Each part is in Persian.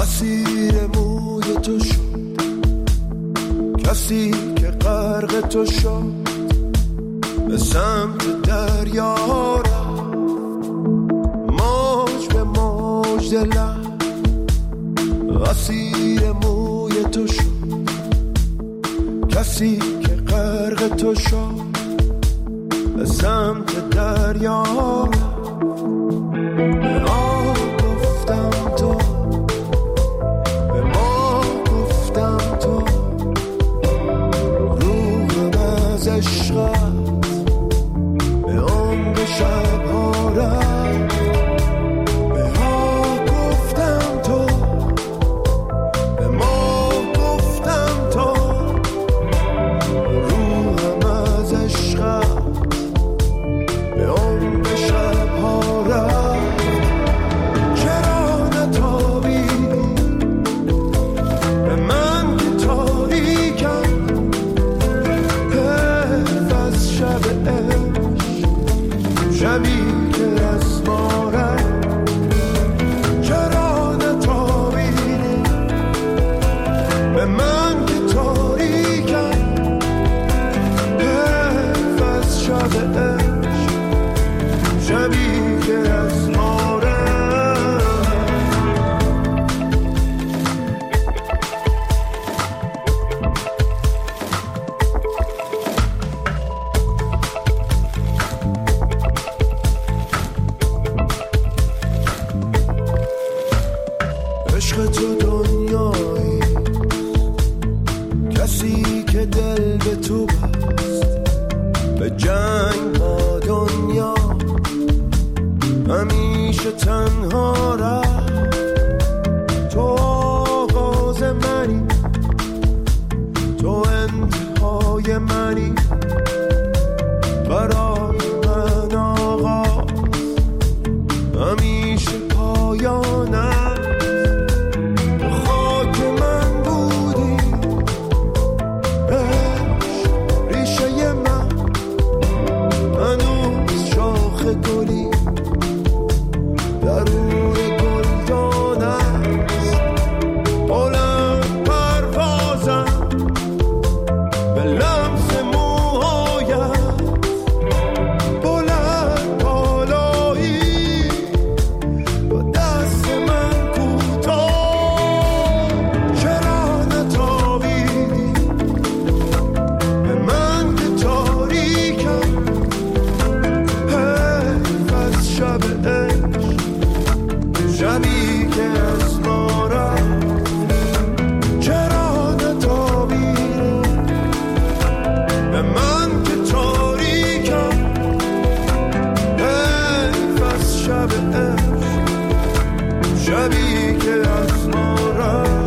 اسیر موی تو شد، کسی که غرق تو شد، به سمت دریا رفت، موج به موج دلم. اسیر موی تو شد، کسی که غرق تو شد، به سمت دریا رفت. به آب گفتم تو، به ما گفتم تو، روحم از عشقت به عمق شبها رفت. به ها گفتم تو، به ما گفتم تو، روحم از عشقت به عمق شبها رفت. چرا نتابیدی به من که تاریکم، حیف از شب عشق، شبی که از ما رفت. چرا نتابیدی به من که تاریکم، حیف از شب عشق، شبی که از ما رفت. عشق تو دنیایی، کسی که دل به تو بست، به جنگ با دنیا همیشه تنها رفت. تو آغاز منی، تو انتهای منی، برای من آغاز همیشه پایانه. خاک من بودی، عشق ریشه من، هنوز شاخ گلی درون گلدان است. بلند پروازم به لمس موهایت، بلند بالایی با دست من کوتاه. چرا نتابیدی به من که تاریکم، حیف از شب عشق، شبی که از ما رفت. چرا نتابیدی به من که تاریکم، حیف از شب عشق، شبی که از ما رفت.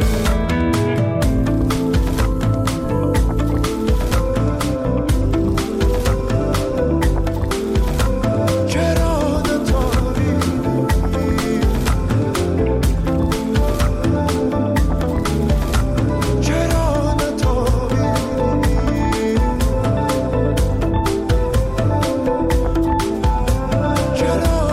چرا نتابیدی، چرا نتابیدی، چرا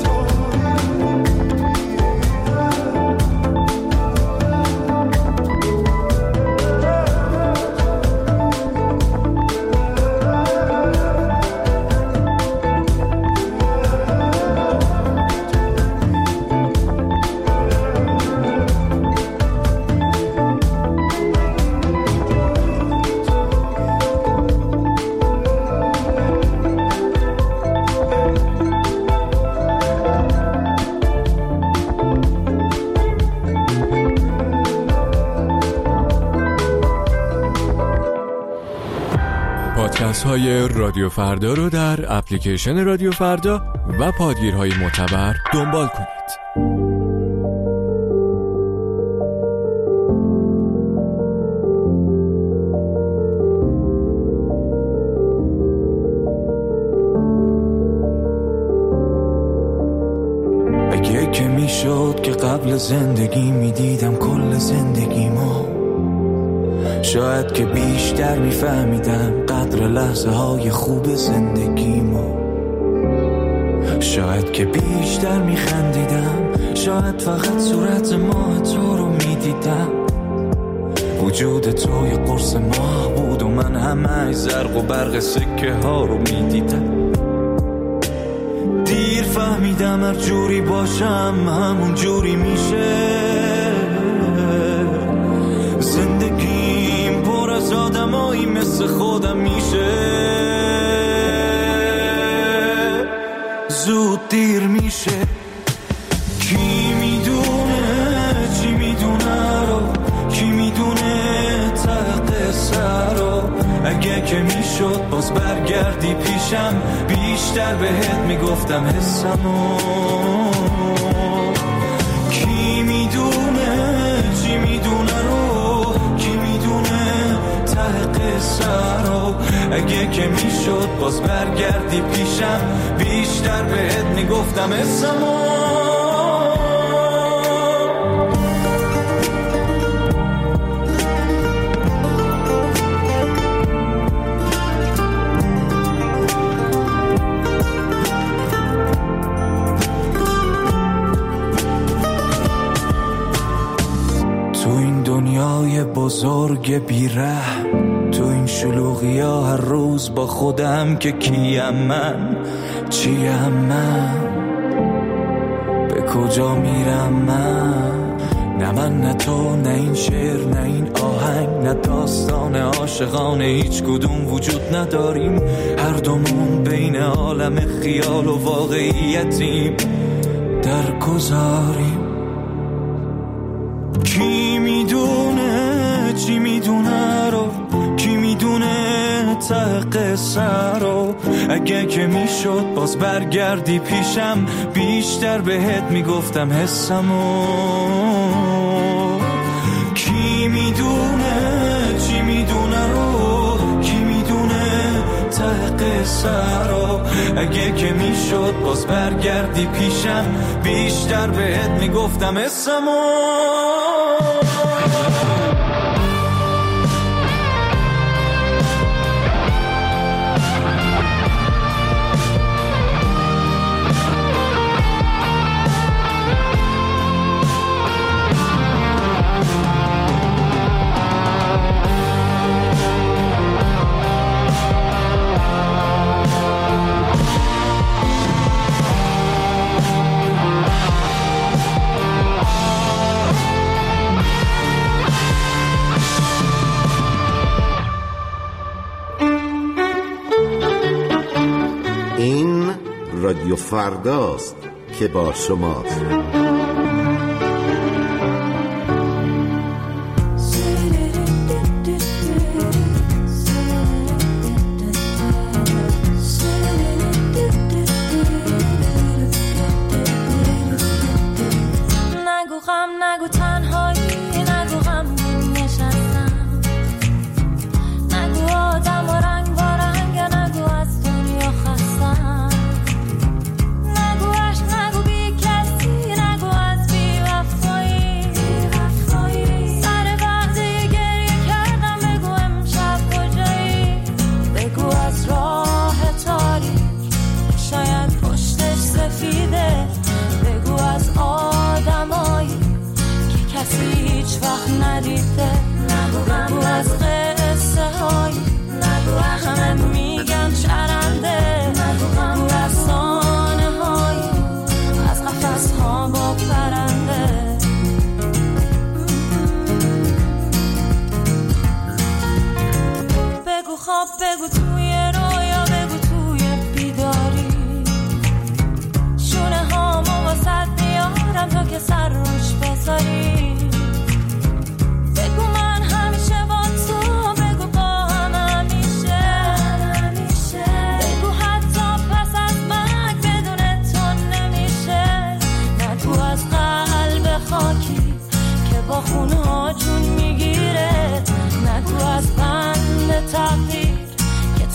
پادکست های رادیو فردا رو در اپلیکیشن رادیو فردا و پادگیرهای معتبر دنبال کنید. اگه که میشد که قبل زندگی میدیدم کل زندگیمو، شاید که بیشتر میفهمیدم قدر لحظه های خوب زندگیمو، شاید که بیشتر میخندیدم، شاید فقط صورت ماه تو رو میدیدم، وجود تو یه قرص ماه بود و من همه زرق و برق سکه ها رو میدیدم. دیر فهمیدم هر جوری باشم همون جوری میشه، زندگیم پر از آدمایی مثل خودم میشه، زود دیر میشه. کی میدونه چی میدونه رو، کی میدونه ته قصه رو، اگه که میشد باز برگردی پیشم بیشتر بهت میگفتم حسمو. کی میدونه چی میدونه رو، کی میدونه ته قصه رو، اگه که میشد باز برگردی پیشم بیشتر بهت میگفتم حسمو. دنیای بزرگ بیره، تو این شلوغی ها هر روز با خودم که کیم من، چیم من، به کجا میرم من. نه من نه تو نه این شعر نه این آهنگ نه داستان عاشقانه هیچ کدوم وجود نداریم، هر دومون بین عالم خیال و واقعیتیم در گذاریم. کی میدونه چی میدونه رو، کی میدونه ته قصه رو، اگه که میشد باز برگردی پیشم بیشتر بهت میگفتم حسمو. کی میدونه چی میدونه رو، کی میدونه ته قصه رو، اگه که میشد باز برگردی پیشم بیشتر بهت میگفتم حسمو. رادیو فرداست که با شماست. نگو غم نگو تنهایی، نگو غم نشستم، نگو آدم و رنگ با رنگ، نگو از دنیا خستم، نگو عشق نگو بی کسی، نگو از بی وفایی، سر وقتی گریه کردم بگو امشب کجایی، بگو از راه تاریک شاید پشتش سفیده، بگو از آدمایی که کسی هیچ وقت ندیده، بگو از قصه هایی همه میگن شرنده، بگو از سانه هایی از قفس ها با پرنده. بگو خواب، بگو توی رویا، بگو توی بیداری، شونه هامو واسد میارم تا که سر روش بذاری، بگو من همیشه با تو، بگو با هم همیشه، بگو حتی پس از مرگ بدون تو نمیشه، نگو از قلب خاکی که با خونها جون میگیره، نگو از بند تقدیر که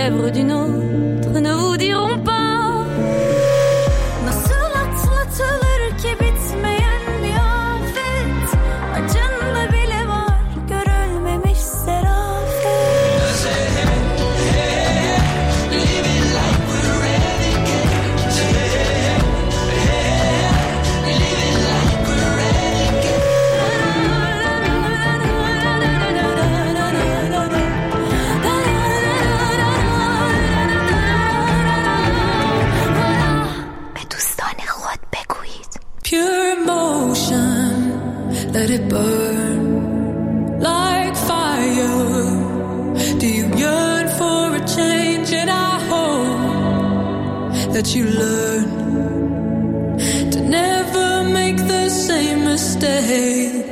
lèvres d'une autre ne vous diront pas. Nasıl atlatılır ki bitmeyen bir afet, acında bile var görülmemiş serafet. Living like we're renegades. Living like we're renegades. Pure emotion, let it burn like fire. Do you yearn for a change? And I hope that you learn to never make the same mistake.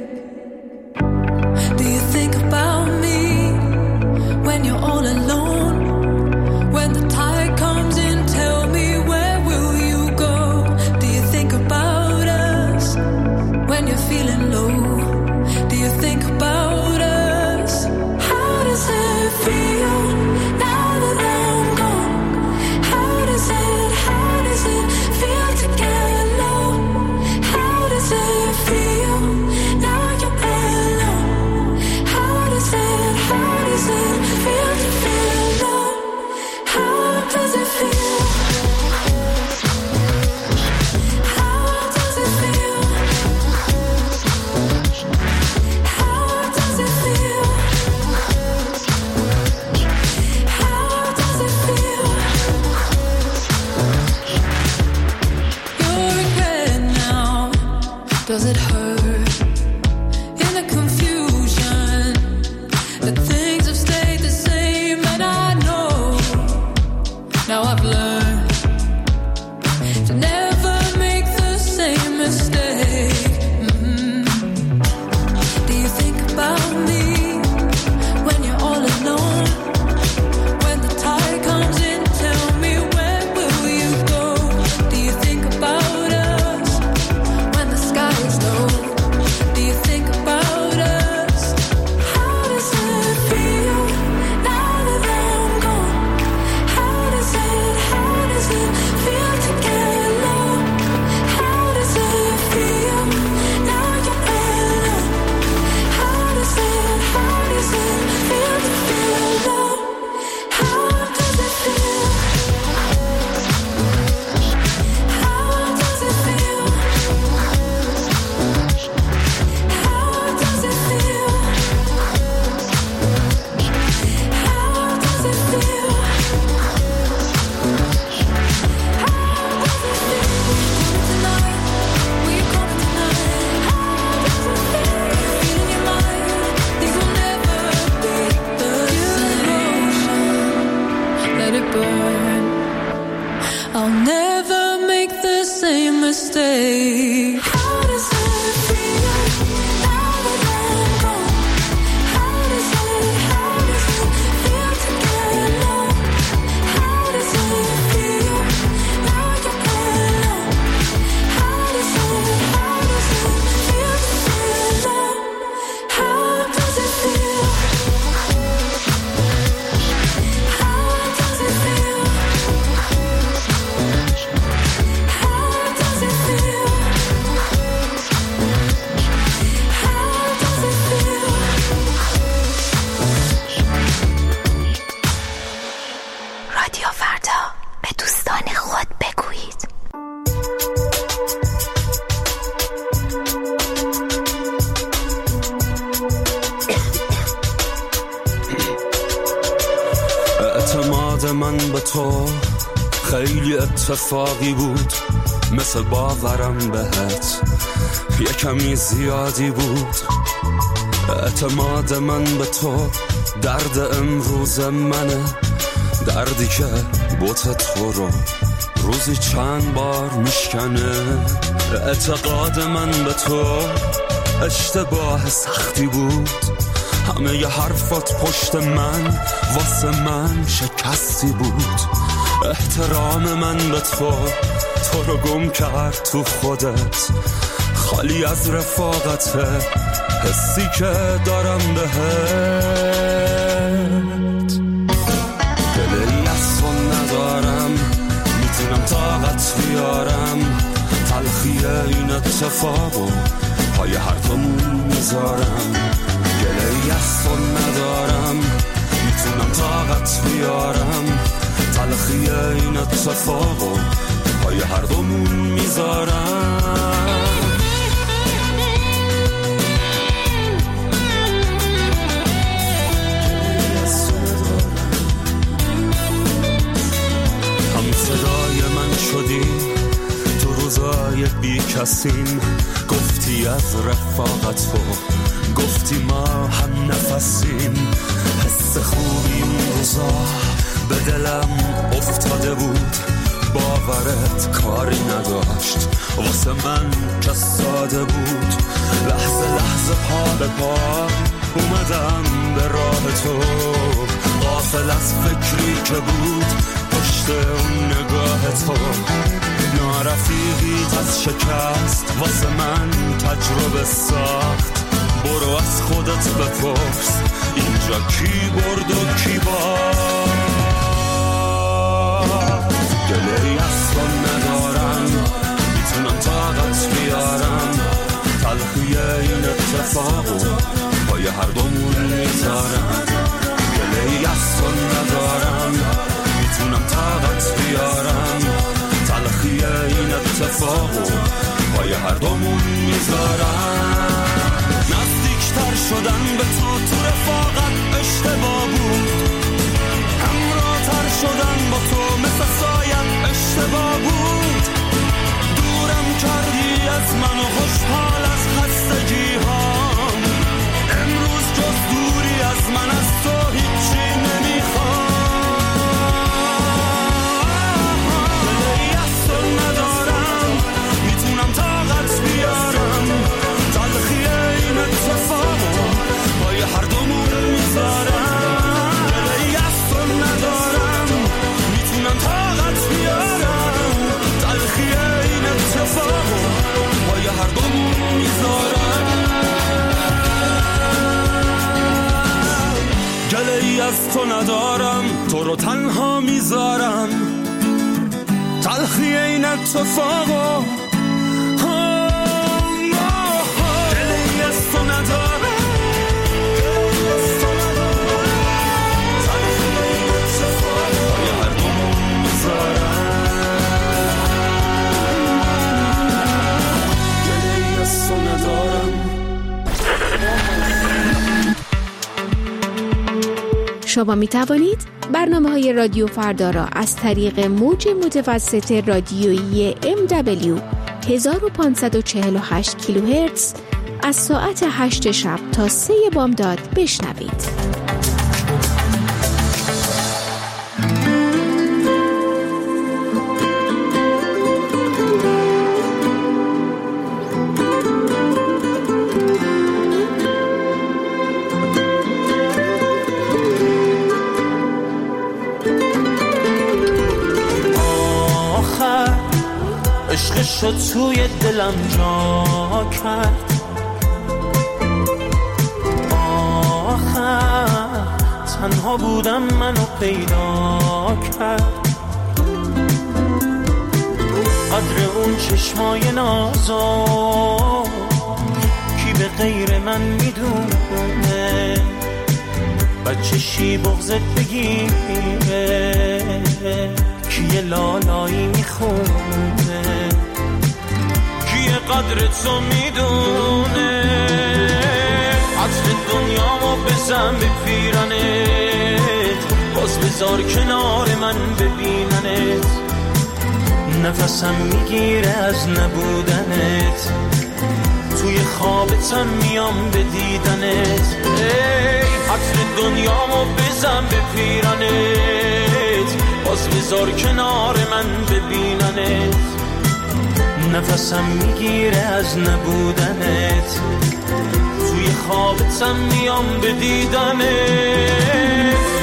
Do you think about me when you're all alone? When the tide comes in, tell me, where will you go? Do you think about us when you're feeling low? Do you think about us? How does it feel now that I'm gone? How does it feel to get low? How does it feel now you're alone? How does it feel to feel low? How does it feel? How does it feel? How does it feel? How does it feel? Your regret now, does it hurt? In the confusion, the things have stayed the same, and I know now I've learned to never make the same mistake. Do you think about me when you're all alone? When the tide comes in, tell me, where will you go? Do you think about us when the sky is low? Do you think about us? How does it feel now that I'm gone? How does it feel to get low? How does it feel now you're alone? How does it feel to feel low? How does it feel? How does it feel? How does it feel? How does it feel? Tonight, will you come tonight? How does it feel? Feel in your mind, things will never be the same. Let it burn. I'll never make the same mistake. How does it feel now that I'm gone? How does it feel to get low? How does it feel now you're alone? How does it feel to feel low? How does it feel? How does it feel? How does it feel? How does it feel? رادیو فردا، به دوستان خود بگویید. اعتماد من به تو خیلی اتفاقی بود، مثل باورم بهت یه کمی زیادی بود. اعتماد من به تو درد امروز منه، دردی که بوت تو رو روزی چند بار میشکنه. اعتقاد من به تو اشتباه سختی بود، همه ی حرفات پشت من واسه من شکستی بود. احترام من به تو رو گم کرد تو خودت، خالی از رفاقت حسی که دارم بهت. این اتفاقو پای هر دومون میذارم. گله‌ای از تو ندارم، میتونم طاقت بیارم. تلخی این اتفاقو پای هر دومون میذارم. هم صدای من شدی تو روزای بی کسیم. گفتی از رفاقت تو، گفتی ما هم نفسیم. حس خوبی اون روزا به دلم افتاده بود، باورت کاری نداشت واسه من که ساده بود. لحظه لحظه پا به پا اومدم به راه تو، غافل از فکری که بود پشت اون نگاه تو. نارفیقیت از شکست واسه من تجربه ساخت. برو از خودت بپرس اینجا کی برد و کی باخت. گله‌ای از تو ندارم، میتونم طاقت بیارم. تلخی این اتفاقو پای هر دومون میذارم. گله‌ای از تو ندارم، میتونم طاقت بیارم. تلخی این اتفاقو پای هر دومون میذارم. نزدیکتر شدن به تو رفاقت اشتباه بود. همراه‌تر شدن با تو مثل سایم اشتباه بود. دورم کردی از من و خوشحال از خستگی هام. امروز جز دوری از من از تو هیچی نمیخوام. گله‌ای از تو ندارم، میتونم طاقت بیارم. تلخی این اتفاقو پای هر دومون میذارم. گله‌ای از تو ندارم، میتونم طاقت بیارم. تلخی این اتفاقو پای هر دومون میذارم. گله‌ای از تو ندارم، تو رو تنها میذارم. تلخی این اتفاقو گله‌ای از تو ندارم. شما می توانید برنامه‌های رادیو فردا را از طریق موج متوسط رادیویی MW 1548 کیلوهرتز از ساعت 8 شب تا 3 بامداد بشنوید. عشق شد توی دلم جا کرد. آخر تنها بودم منو پیدا کرد. قدر اون چشمای نازو کی به غیر من میدونه. بچه شی بغضت بگیره کیه لالایی میخونه. کیه قدر تو میدونه. عطر دنیامو بزن به پیرنت، باز بذار کنار من ببیننت. نفسم میگیره از نبودنت، توی خوابتم میام به دیدنت. عطر دنیامو بزن به پیرنت، باز بذار کنار من ببیننت. نفسم میگیره از نبودنت، توی خوابتم میام به دیدنت.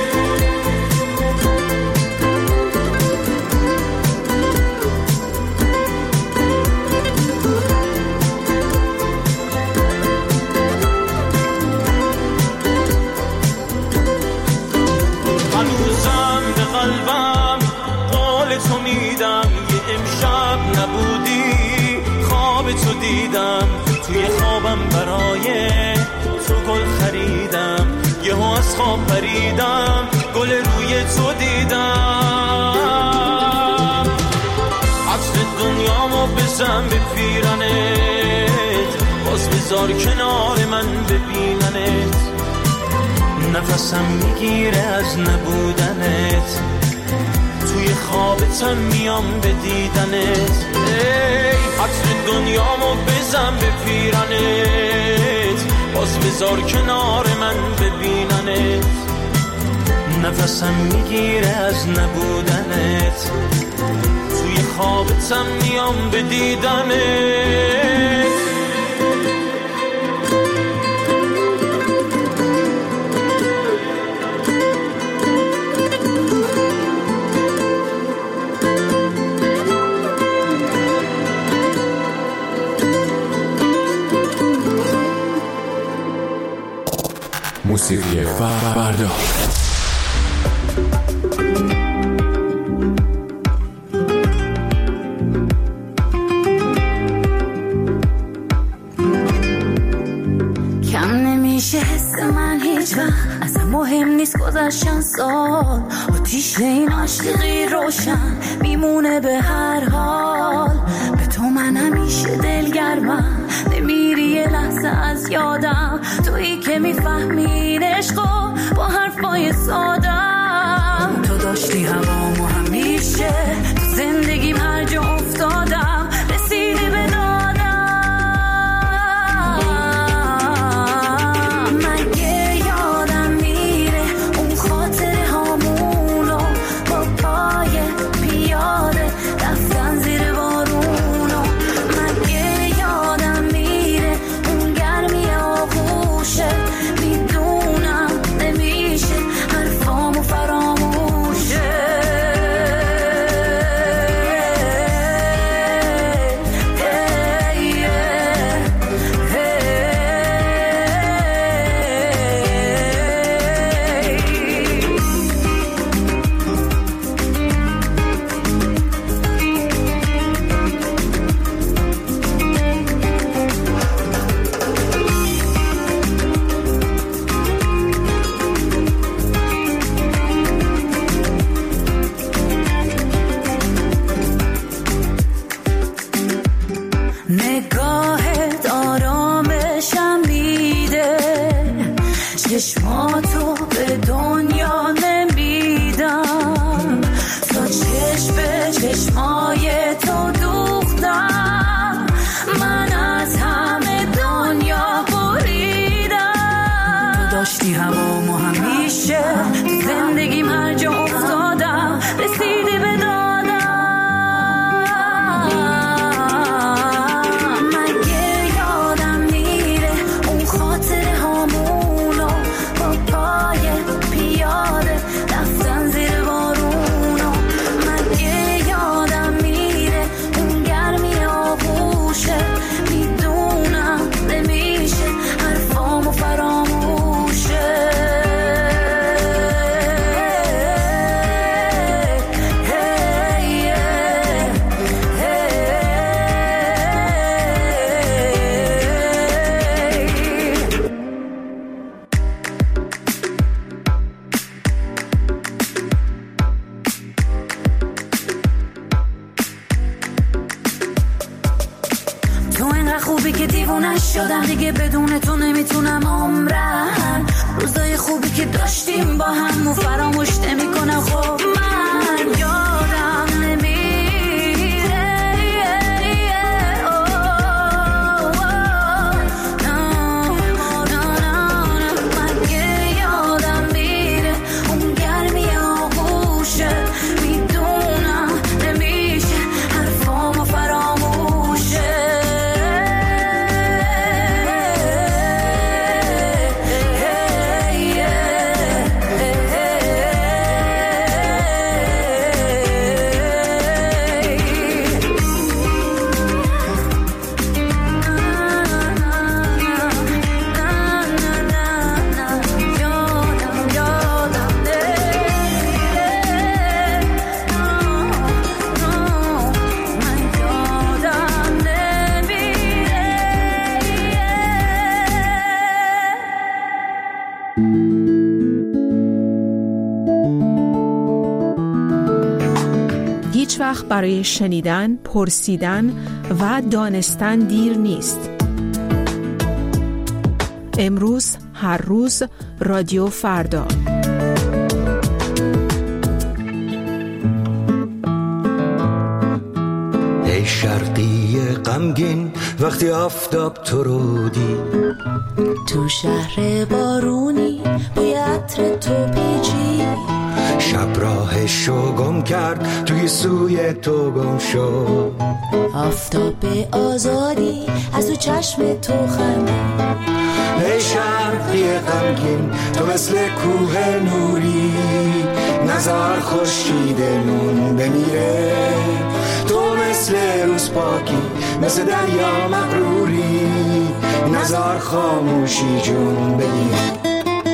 هنوزم به قلبم قول تو میدم. یه امشب نبودی بودم توی خوابم برای تو گل خریدم، یهو از خواب پریدم گل روی تو دیدم. عطر دنیامو بزن به پیرنت، باز بذار کنار من ببیننت. نفسم میگیره از نبودنت، توی خوابتم میام به دیدنت. ای عطر دنیامو بزن به پیرنت، باز بذار کنار من ببیننت. نفسم میگیره از نبودنت، توی خوابتم میام به دیدنت. موسیقی فردا. کم نمیشه حس من هیچ وقت، اصلا مهم نیست گذشتن سال. آتیش این عاشقی روشن میمونه به هر حال. به تو من همیشه دلگرمم، نمیری یه لحظه از یادم. تویی که میفهمی عشقو با حرفای سادم. تو داشتی هوامو همیشه، تو زندگیم هر جا افتادم رسیدی به دادم. مگه یادم میره اون خاطره هامونو با پای پیاده رفتن زیر بارونو. مگه یادم میره اون گرمی آغوشه، میدونم نمیشه حرفامو فراموشه. نگاهت آرامشم میده، چشماتو به دنیا نمیدم. تا چشم به چشمای تو دوختم، من از همه دنیا بریدم. تو داشتی هوامو همیشه، تو زندگیم هر جا افتادم رسیدی به دادم. خوبی که دیوونه شدم دیگه، بدون تو نمیتونم عمرم. روزای خوبی که داشتیم با هم و فراموش نمیکنم. خب من یادم نمیره، مگه یادم میره اون گرمی آغوشه، میدونم نمیشه حرفامو فراموشه. وقت برای شنیدن، پرسیدن و دانستن دیر نیست. امروز، هر روز، رادیو فردا. ای شرقی غمگین وقتی آفتاب تو رو دید، تو شهر بارونی بوی عطر تو پیچی، شب راهشو گم کرد توی سوی تو گم شد، آفتاب آزادی از تو چشم تو خندید. ای شرقی غمگین تو مثل کوه نوری، نزار خورشیدمون بمیره، تو مثل روز پاکی مثل دریا مغروری، نزار خاموشی جون بگیره.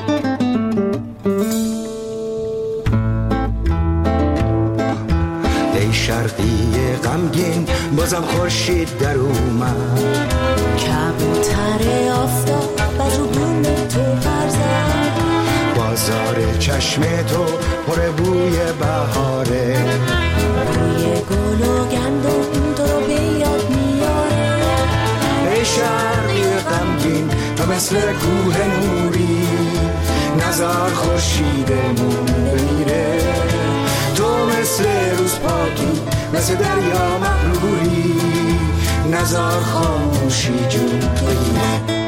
ای شرقی غمگین بازم خورشید در اومد، کبوتر آفتاب و رو بوم تو برزد، بازار چشم تو پر بوی بهاره، بوی گل و گندم تو رو به یاد میاره. ای شرقی غمگین تو مثل کوه نوری، نزار خورشیدمون بمیره، تو مثل روز پاکی مثل دریا مغروری، نزار خاموشی جون بگیره.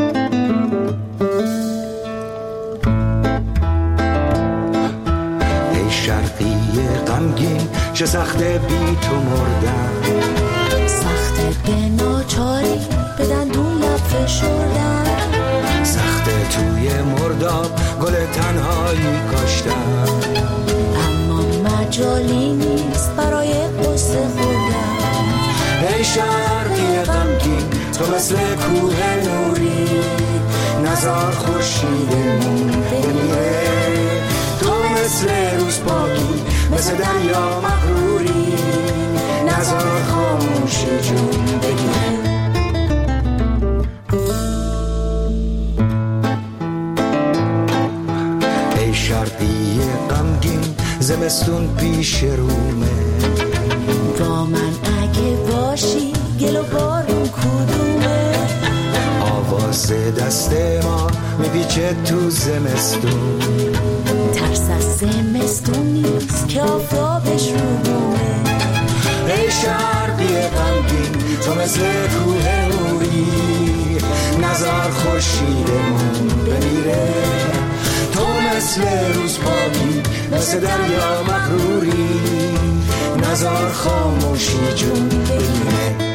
ای شرقی غمگین چه سخته بی تو مردن، سخته به ناچاری به دندون لب فشردن، سخته توی مرداب گل تنهایی کاشتن، اما مجالی نیست برای قصه خوردن. ای شرقی غمگین تو مثل کوه نوری، نزار خورشیدمون بمیره، تو مثل روز پاکی مثل دریا مغروری، نزار خاموشی جون بگیره. ای شرقی غمگین زمستون پیش رومه، با من اگه باشی گل و بارون کدومه، آواز دست ما میپیچه تو زمستون، ترس از زمستون نیست که آفتابش رو بومه. ای شرقی غمگین تو مثل کوه نوری، نزار خورشیدمون بمیره، تو مثل روز پاکی مثل دریا مغروری، نزار خاموشی جون بگیره.